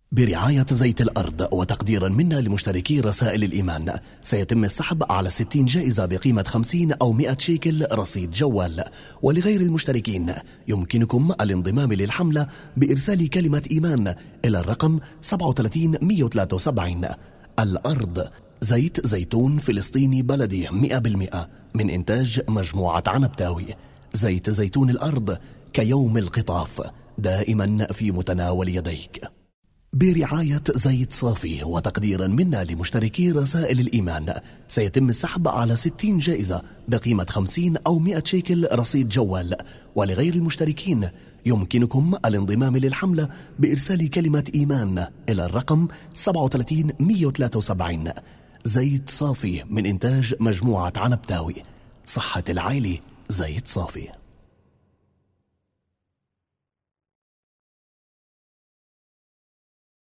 برعاية زيت الأرض وتقديرا منا لمشتركي رسائل الإيمان، سيتم السحب على 60 جائزة بقيمة 50 أو 100 شيكل رصيد جوال. ولغير المشتركين يمكنكم الانضمام للحملة بإرسال كلمة إيمان إلى الرقم 37173. الأرض زيت زيتون فلسطيني بلدي 100% من إنتاج مجموعة عنبتاوي. زيت زيتون الأرض كيوم القطاف، دائما في متناول يديك. برعاية زيت صافي وتقديرا منا لمشتركي رسائل الإيمان، سيتم السحب على 60 جائزة بقيمة 50 أو 100 شيكل رصيد جوال. ولغير المشتركين يمكنكم الانضمام للحملة بإرسال كلمة إيمان إلى الرقم 37173. زيت صافي من إنتاج مجموعة عنبتاوي، صحة العائلة زيت صافي.